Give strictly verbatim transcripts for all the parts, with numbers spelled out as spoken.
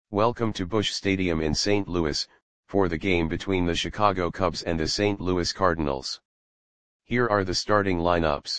Welcome to Busch Stadium in Saint Louis, for the game between the Chicago Cubs and the Saint Louis Cardinals. Here are the starting lineups.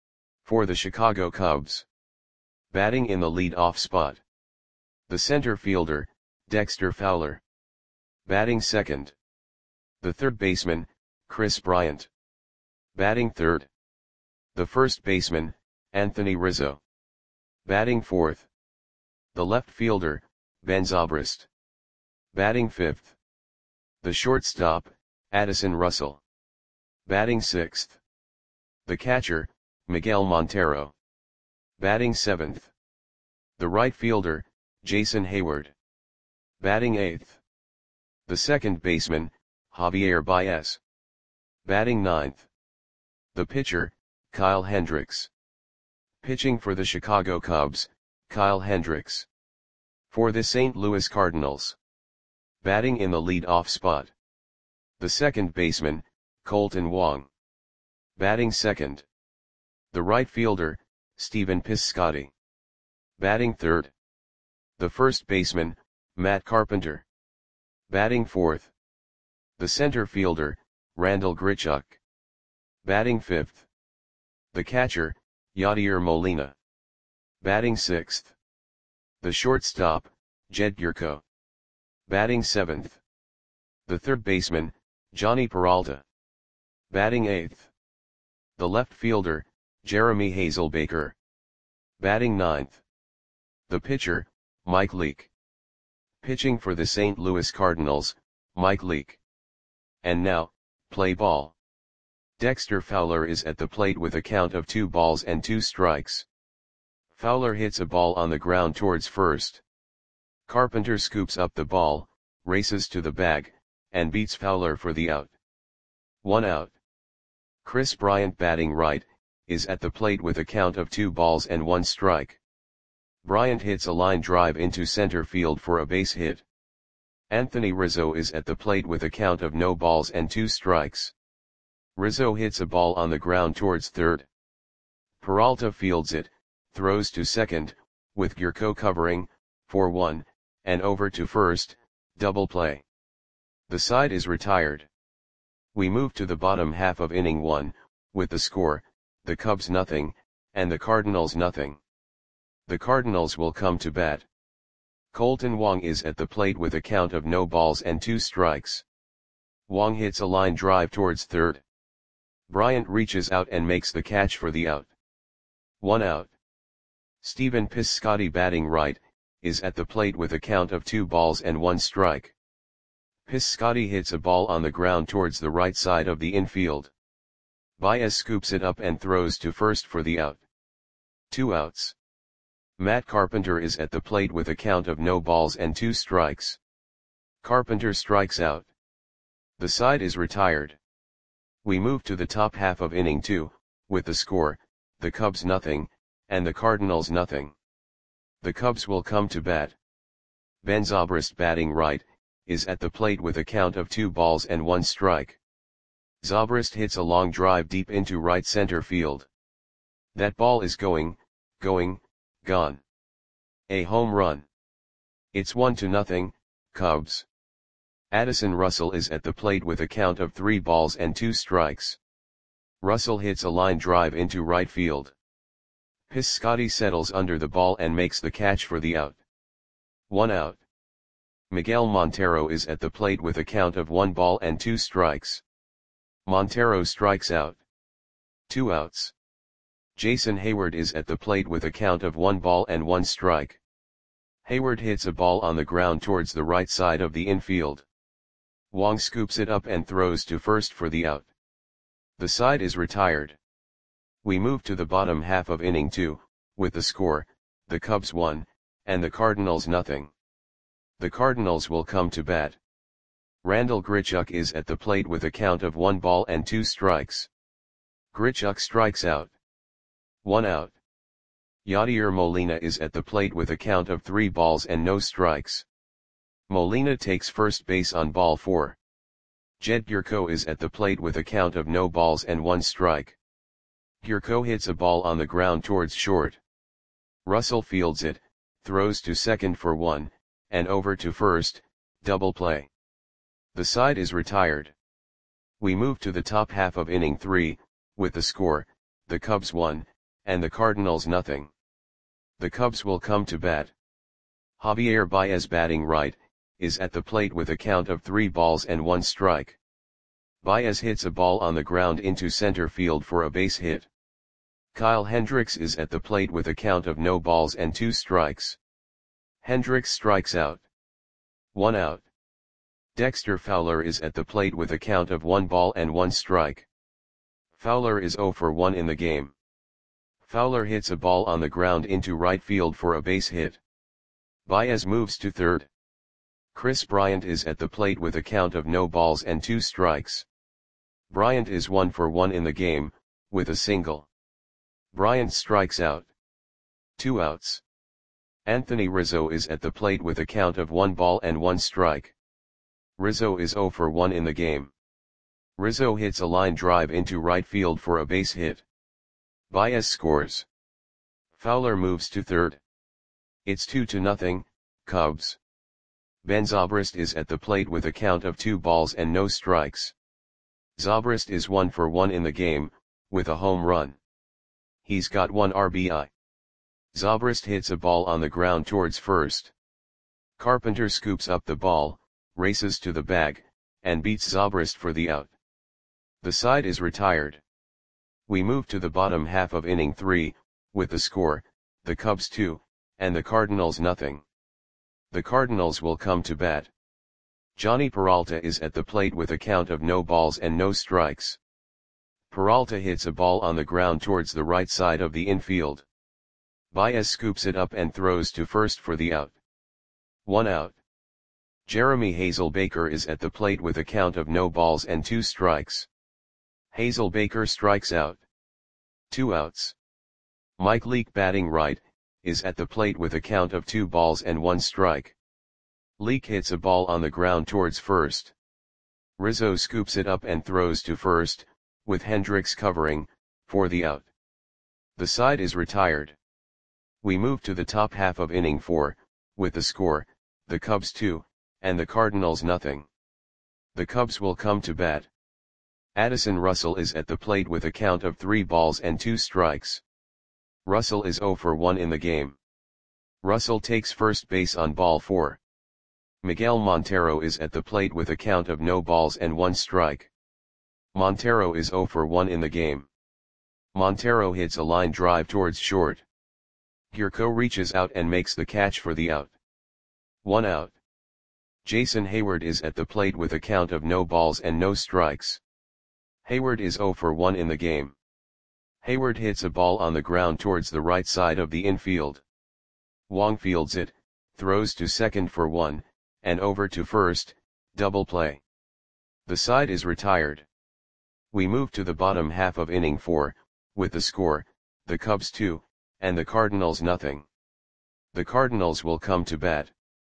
For the Chicago Cubs. Batting in the lead-off spot. The center fielder, Dexter Fowler. Batting second. The third baseman, Kris Bryant. Batting third. The first baseman, Anthony Rizzo. Batting fourth. The left fielder, Ben Zobrist. Batting fifth. The shortstop, Addison Russell. Batting sixth. The catcher, Miguel Montero. Batting seventh. The right fielder, Jason Heyward. Batting eighth. The second baseman, Javier Baez. Batting ninth. The pitcher, Kyle Hendricks. Pitching for the Chicago Cubs, Kyle Hendricks. For the Saint Louis Cardinals. Batting in the lead-off spot. The second baseman, Kolten Wong. Batting second. The right fielder, Stephen Piscotty. Batting third. The first baseman, Matt Carpenter. Batting fourth. The center fielder, Randal Grichuk. Batting fifth. The catcher, Yadier Molina. Batting sixth. The shortstop, Jed Gyorko. Batting seventh. The third baseman, Jhonny Peralta. Batting eighth. The left fielder, Jeremy Hazelbaker. Batting ninth. The pitcher, Mike Leake. Pitching for the Saint Louis Cardinals, Mike Leake. And now, play ball. Dexter Fowler is at the plate with a count of two balls and two strikes. Fowler hits a ball on the ground towards first. Carpenter scoops up the ball, races to the bag, and beats Fowler for the out. One out. Kris Bryant, batting right, is at the plate with a count of two balls and one strike. Bryant hits a line drive into center field for a base hit. Anthony Rizzo is at the plate with a count of no balls and two strikes. Rizzo hits a ball on the ground towards third. Peralta fields it, throws to second, with Gyorko covering, for one, and over to first, double play. The side is retired. We move to the bottom half of inning one, with the score, the Cubs nothing, and the Cardinals nothing. The Cardinals will come to bat. Kolten Wong is at the plate with a count of no balls and two strikes. Wong hits a line drive towards third. Bryant reaches out and makes the catch for the out. One out. Stephen Piscotty, batting right, is at the plate with a count of two balls and one strike. Piscotty hits a ball on the ground towards the right side of the infield. Baez scoops it up and throws to first for the out. Two outs. Matt Carpenter is at the plate with a count of no balls and two strikes. Carpenter strikes out. The side is retired. We move to the top half of inning two, with the score, the Cubs nothing, and the Cardinals nothing. The Cubs will come to bat. Ben Zobrist, batting right, is at the plate with a count of two balls and one strike. Zobrist hits a long drive deep into right center field. That ball is going, going, gone. A home run. It's one to nothing, Cubs. Addison Russell is at the plate with a count of three balls and two strikes. Russell hits a line drive into right field. Piscotty settles under the ball and makes the catch for the out. One out. Miguel Montero is at the plate with a count of one ball and two strikes. Montero strikes out. Two outs. Jason Heyward is at the plate with a count of one ball and one strike. Heyward hits a ball on the ground towards the right side of the infield. Wong scoops it up and throws to first for the out. The side is retired. We move to the bottom half of inning two, with the score, the Cubs one, and the Cardinals nothing. The Cardinals will come to bat. Randal Grichuk is at the plate with a count of one ball and two strikes. Grichuk strikes out. One out. Yadier Molina is at the plate with a count of three balls and no strikes. Molina takes first base on ball four. Jed Gyorko is at the plate with a count of no balls and one strike. Gyorko hits a ball on the ground towards short. Russell fields it, throws to second for one, and over to first, double play. The side is retired. We move to the top half of inning three, with the score, the Cubs one, and the Cardinals nothing. The Cubs will come to bat. Javier Baez, batting right, is at the plate with a count of three balls and one strike. Baez hits a ball on the ground into center field for a base hit. Kyle Hendricks is at the plate with a count of no balls and two strikes. Hendricks strikes out. One out. Dexter Fowler is at the plate with a count of one ball and one strike. Fowler is oh for one in the game. Fowler hits a ball on the ground into right field for a base hit. Baez moves to third. Chris Bryant is at the plate with a count of no balls and two strikes. Bryant is one for one in the game, with a single. Bryant strikes out. Two outs. Anthony Rizzo is at the plate with a count of one ball and one strike. Rizzo is oh for one in the game. Rizzo hits a line drive into right field for a base hit. Baez scores. Fowler moves to third. It's two to nothing, Cubs. Ben Zobrist is at the plate with a count of two balls and no strikes. Zobrist is one for one in the game, with a home run. He's got one R B I. Zobrist hits a ball on the ground towards first. Carpenter scoops up the ball, races to the bag, and beats Zobrist for the out. The side is retired. We move to the bottom half of inning three, with the score, the Cubs two, and the Cardinals nothing. The Cardinals will come to bat. Johnny Peralta is at the plate with a count of no balls and no strikes. Peralta hits a ball on the ground towards the right side of the infield. Baez scoops it up and throws to first for the out. One out. Jeremy Hazelbaker is at the plate with a count of no balls and two strikes. Hazelbaker strikes out. Two outs. Mike Leake, batting right, is at the plate with a count of two balls and one strike. Leake hits a ball on the ground towards first. Rizzo scoops it up and throws to first, with Hendricks covering, for the out. The side is retired. We move to the top half of inning four, with the score, the Cubs two, and the Cardinals nothing. The Cubs will come to bat. Addison Russell is at the plate with a count of three balls and two strikes. Russell is oh for one in the game. Russell takes first base on ball four. Miguel Montero is at the plate with a count of no balls and one strike. Montero is oh for one in the game. Montero hits a line drive towards short. Gurko reaches out and makes the catch for the out. One out. Jason Hayward is at the plate with a count of no balls and no strikes. Hayward is oh for one in the game. Hayward hits a ball on the ground towards the right side of the infield. Wong fields it, throws to second for one, and over to first, double play. The side is retired. We move to the bottom half of inning four, with the score, the Cubs two, and the Cardinals nothing. The Cardinals will come to bat.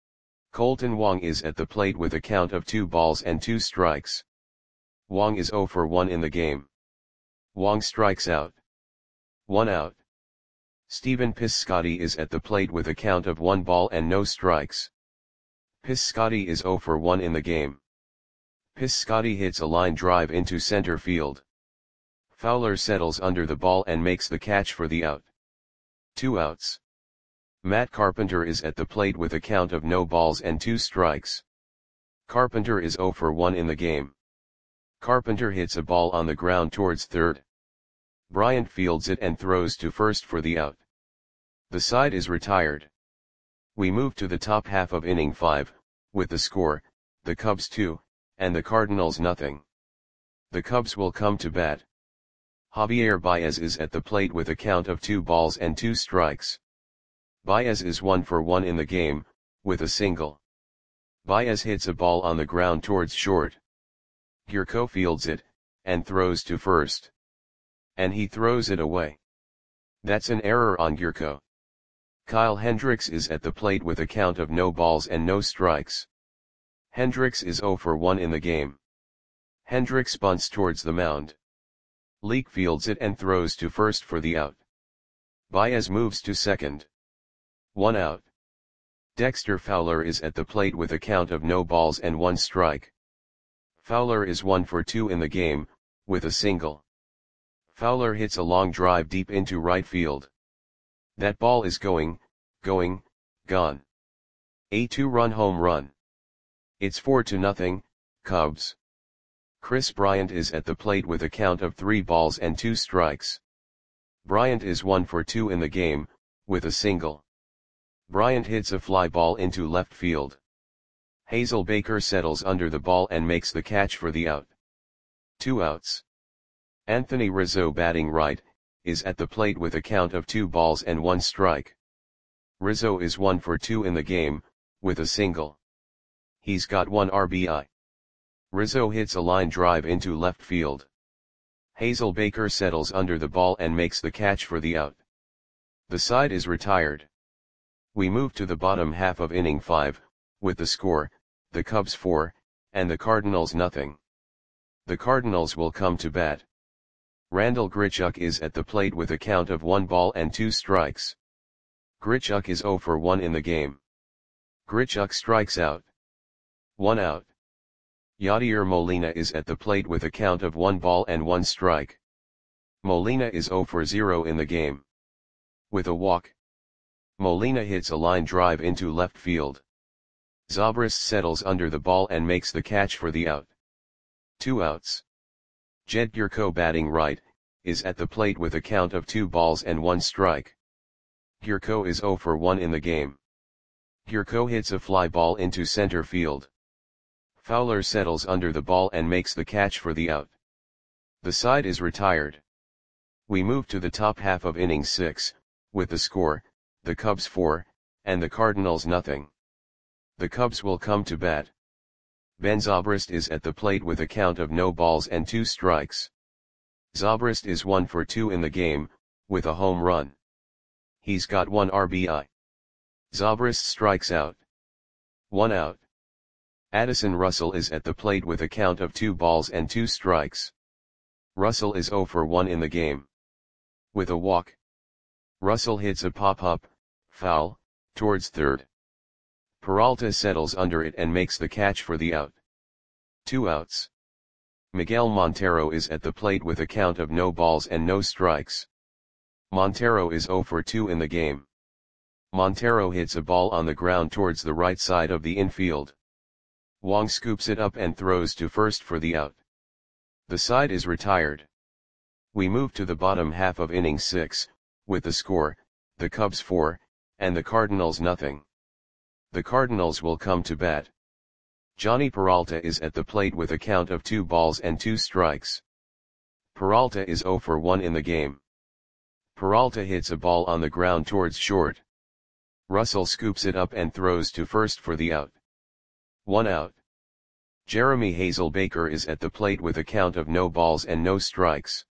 Colton Wong is at the plate with a count of two balls and two strikes. Wong is oh for one in the game. Wong strikes out. One out. Stephen Piscotty is at the plate with a count of one ball and no strikes. Piscotty is oh for one in the game. Piscotty hits a line drive into center field. Fowler settles under the ball and makes the catch for the out. Two outs. Matt Carpenter is at the plate with a count of no balls and two strikes. Carpenter is oh for one in the game. Carpenter hits a ball on the ground towards third. Bryant fields it and throws to first for the out. The side is retired. We move to the top half of inning five, with the score, the Cubs two, and the Cardinals nothing. The Cubs will come to bat. Javier Baez is at the plate with a count of two balls and two strikes. Baez is one for one in the game, with a single. Baez hits a ball on the ground towards short. Gurko fields it, and throws to first. And he throws it away. That's an error on Gurko. Kyle Hendricks is at the plate with a count of no balls and no strikes. Hendricks is oh for one in the game. Hendricks bunts towards the mound. Leake fields it and throws to first for the out. Baez moves to second. One out. Dexter Fowler is at the plate with a count of no balls and one strike. Fowler is one for two in the game, with a single. Fowler hits a long drive deep into right field. That ball is going, going, gone. A two-run home run. It's four to nothing, Cubs. Kris Bryant is at the plate with a count of three balls and two strikes. Bryant is one for two in the game, with a single. Bryant hits a fly ball into left field. Hazelbaker settles under the ball and makes the catch for the out. Two outs. Anthony Rizzo, batting right, is at the plate with a count of two balls and one strike. Rizzo is one for two in the game, with a single. He's got one R B I. Rizzo hits a line drive into left field. Hazelbaker settles under the ball and makes the catch for the out. The side is retired. We move to the bottom half of inning five, with the score, the Cubs four, and the Cardinals nothing. The Cardinals will come to bat. Randal Grichuk is at the plate with a count of one ball and two strikes. Grichuk is zero for one in the game. Grichuk strikes out. One out. Yadier Molina is at the plate with a count of one ball and one strike. Molina is zero for zero in the game. With a walk. Molina hits a line drive into left field. Zobrist settles under the ball and makes the catch for the out. Two outs. Jed Gyorko, batting right, is at the plate with a count of two balls and one strike. Gyorko is zero for one in the game. Gyorko hits a fly ball into center field. Fowler settles under the ball and makes the catch for the out. The side is retired. We move to the top half of inning six, with the score, the Cubs four, and the Cardinals nothing. The Cubs will come to bat. Ben Zobrist is at the plate with a count of no balls and two strikes. Zobrist is one for two in the game, with a home run. He's got one R B I. Zobrist strikes out. One out. Addison Russell is at the plate with a count of two balls and two strikes. Russell is zero for one in the game. With a walk. Russell hits a pop-up, foul, towards third. Peralta settles under it and makes the catch for the out. Two outs. Miguel Montero is at the plate with a count of no balls and no strikes. Montero is zero for two in the game. Montero hits a ball on the ground towards the right side of the infield. Wong scoops it up and throws to first for the out. The side is retired. We move to the bottom half of inning six, with the score, the Cubs four, and the Cardinals nothing. The Cardinals will come to bat. Johnny Peralta is at the plate with a count of two balls and two strikes. Peralta is zero for one in the game. Peralta hits a ball on the ground towards short. Russell scoops it up and throws to first for the out. One out. Jeremy Hazelbaker is at the plate with a count of no balls and no strikes.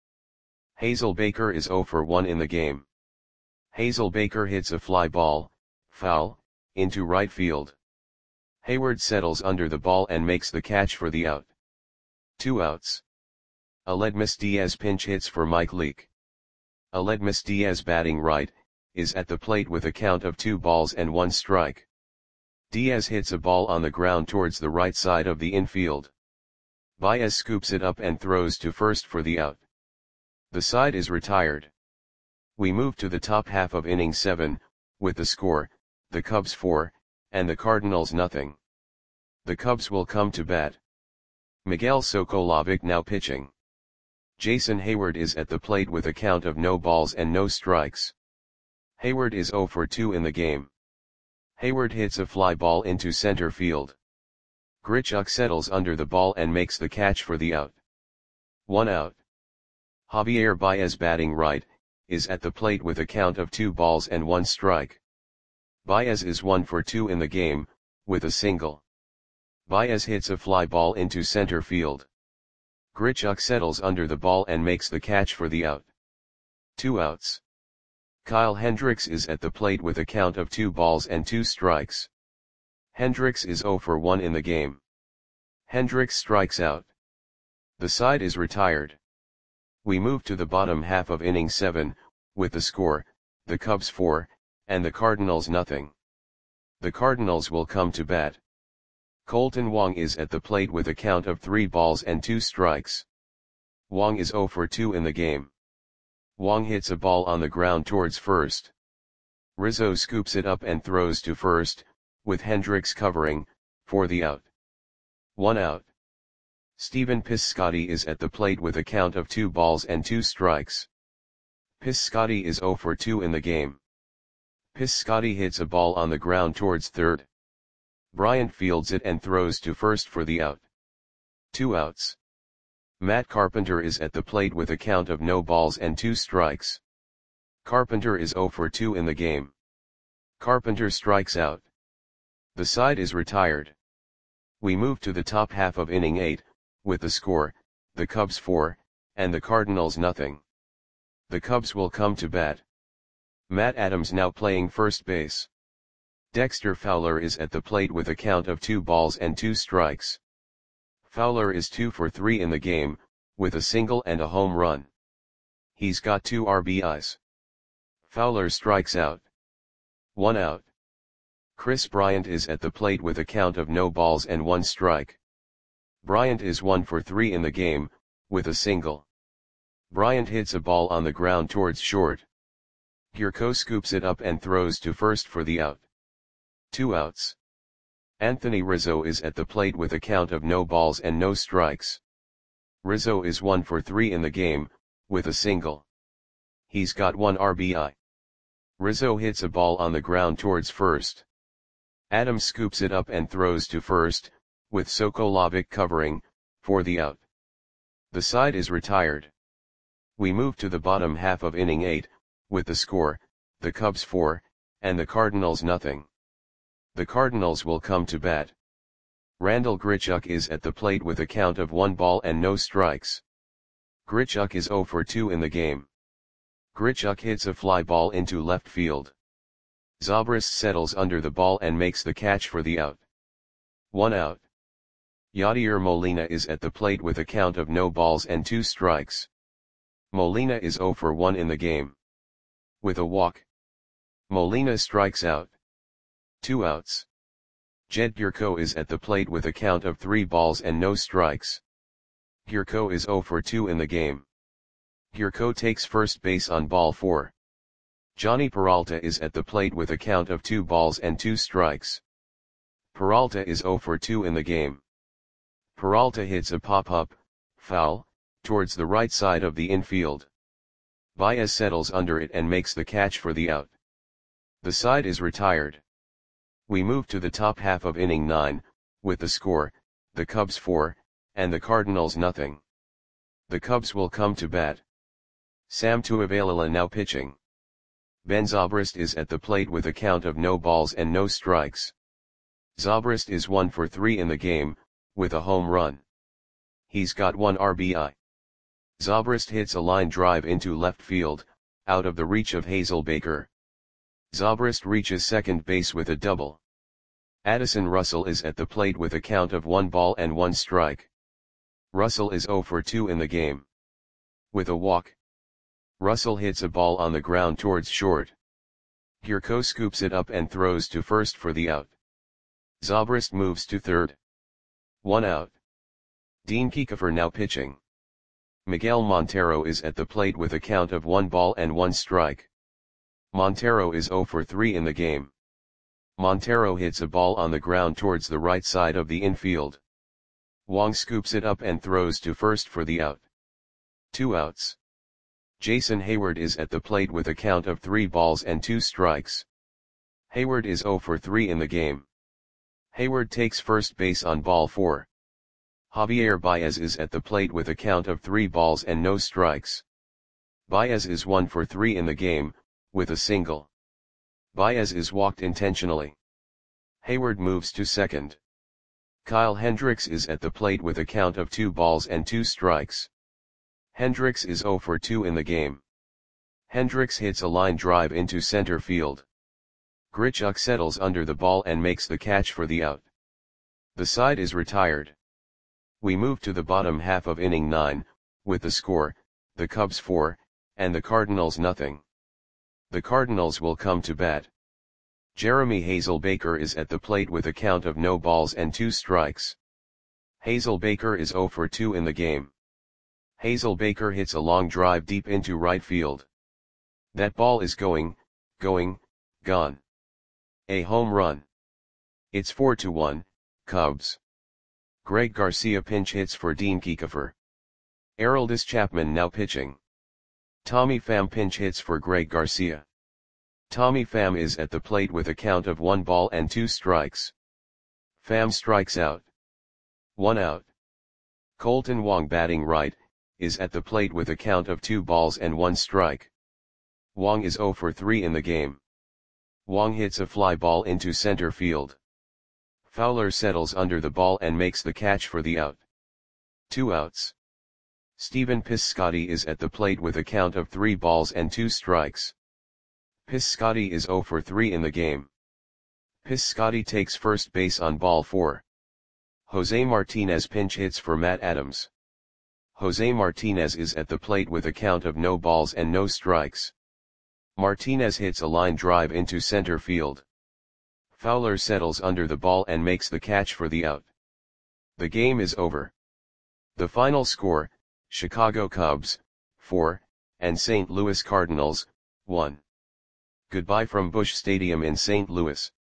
Hazelbaker is zero for one in the game. Hazelbaker hits a fly ball, foul, into right field. Hayward settles under the ball and makes the catch for the out. Two outs. Aledmys Diaz pinch hits for Mike Leake. Aledmys Diaz, batting right, is at the plate with a count of two balls and one strike. Diaz hits a ball on the ground towards the right side of the infield. Baez scoops it up and throws to first for the out. The side is retired. We move to the top half of inning seven, with the score, the Cubs four, and the Cardinals nothing. The Cubs will come to bat. Miguel Sokolovic now pitching. Jason Hayward is at the plate with a count of no balls and no strikes. Hayward is zero for two in the game. Hayward hits a fly ball into center field. Grichuk settles under the ball and makes the catch for the out. One out. Javier Baez, batting right, is at the plate with a count of two balls and one strike. Baez is one for two in the game, with a single. Baez hits a fly ball into center field. Grichuk settles under the ball and makes the catch for the out. Two outs. Kyle Hendricks is at the plate with a count of two balls and two strikes. Hendricks is zero for one in the game. Hendricks strikes out. The side is retired. We move to the bottom half of inning seven, with the score, the Cubs four, and the Cardinals nothing. The Cardinals will come to bat. Colton Wong is at the plate with a count of three balls and two strikes. Wong is zero for two in the game. Wong hits a ball on the ground towards first. Rizzo scoops it up and throws to first, with Hendricks covering, for the out. One out. Stephen Piscotty is at the plate with a count of two balls and two strikes. Piscotty is zero for two in the game. Piscotty hits a ball on the ground towards third. Bryant fields it and throws to first for the out. Two outs. Matt Carpenter is at the plate with a count of no balls and two strikes. Carpenter is zero for two in the game. Carpenter strikes out. The side is retired. We move to the top half of inning eight, with the score, the Cubs four, and the Cardinals nothing. The Cubs will come to bat. Matt Adams now playing first base. Dexter Fowler is at the plate with a count of two balls and two strikes. Fowler is two for three in the game, with a single and a home run. He's got two R B Is. Fowler strikes out. One out. Chris Bryant is at the plate with a count of no balls and one strike. Bryant is one for three in the game, with a single. Bryant hits a ball on the ground towards short. Gurko scoops it up and throws to first for the out. Two outs. Anthony Rizzo is at the plate with a count of no balls and no strikes. Rizzo is one for three in the game, with a single. He's got one R B I. Rizzo hits a ball on the ground towards first. Adams scoops it up and throws to first, with Sokolovic covering, for the out. The side is retired. We move to the bottom half of inning eight, with the score, the Cubs four, and the Cardinals nothing. The Cardinals will come to bat. Randall Grichuk is at the plate with a count of one ball and no strikes. Grichuk is zero for two in the game. Grichuk hits a fly ball into left field. Zobrist settles under the ball and makes the catch for the out. One out. Yadier Molina is at the plate with a count of no balls and two strikes. Molina is zero for one in the game. With a walk. Molina strikes out. Two outs. Jed Gurko is at the plate with a count of three balls and no strikes. Gurko is zero for two in the game. Gurko takes first base on ball four. Johnny Peralta is at the plate with a count of two balls and two strikes. Peralta is zero for two in the game. Peralta hits a pop-up, foul, towards the right side of the infield. Baez settles under it and makes the catch for the out. The side is retired. We move to the top half of inning nine, with the score, the Cubs four, and the Cardinals nothing. The Cubs will come to bat. Sam Tuivailala now pitching. Ben Zobrist is at the plate with a count of no balls and no strikes. Zobrist is one for three in the game, with a home run. He's got one R B I. Zobrist hits a line drive into left field, out of the reach of Hazelbaker. Zobrist reaches second base with a double. Addison Russell is at the plate with a count of one ball and one strike. Russell is zero for two in the game. With a walk. Russell hits a ball on the ground towards short. Gurko scoops it up and throws to first for the out. Zobrist moves to third. One out. Dean Kiefer now pitching. Miguel Montero is at the plate with a count of one ball and one strike. Montero is zero for three in the game. Montero hits a ball on the ground towards the right side of the infield. Wong scoops it up and throws to first for the out. Two outs. Jason Hayward is at the plate with a count of three balls and two strikes. Hayward is zero for three in the game. Hayward takes first base on ball four. Javier Baez is at the plate with a count of three balls and no strikes. Baez is one for three in the game, with a single. Baez is walked intentionally. Hayward moves to second. Kyle Hendricks is at the plate with a count of two balls and two strikes. Hendricks is zero for two in the game. Hendricks hits a line drive into center field. Grichuk settles under the ball and makes the catch for the out. The side is retired. We move to the bottom half of inning nine, with the score, the Cubs four, and the Cardinals nothing. The Cardinals will come to bat. Jeremy Hazelbaker is at the plate with a count of no balls and two strikes. Hazelbaker is zero for two in the game. Hazelbaker hits a long drive deep into right field. That ball is going, going, gone. A home run. It's four to one, Cubs. Greg Garcia pinch hits for Dean Kiefer. Aroldis Chapman now pitching. Tommy Pham pinch hits for Greg Garcia. Tommy Pham is at the plate with a count of one ball and two strikes. Pham strikes out. One out. Colton Wong batting right, is at the plate with a count of two balls and one strike. Wong is zero for three in the game. Wong hits a fly ball into center field. Fowler settles under the ball and makes the catch for the out. Two outs. Stephen Piscotty is at the plate with a count of three balls and two strikes. Piscotty is zero for three in the game. Piscotty takes first base on ball four. Jose Martinez pinch hits for Matt Adams. Jose Martinez is at the plate with a count of no balls and no strikes. Martinez hits a line drive into center field. Fowler settles under the ball and makes the catch for the out. The game is over. The final score, Chicago Cubs, four, and Saint Louis Cardinals, one. Goodbye from Busch Stadium in Saint Louis.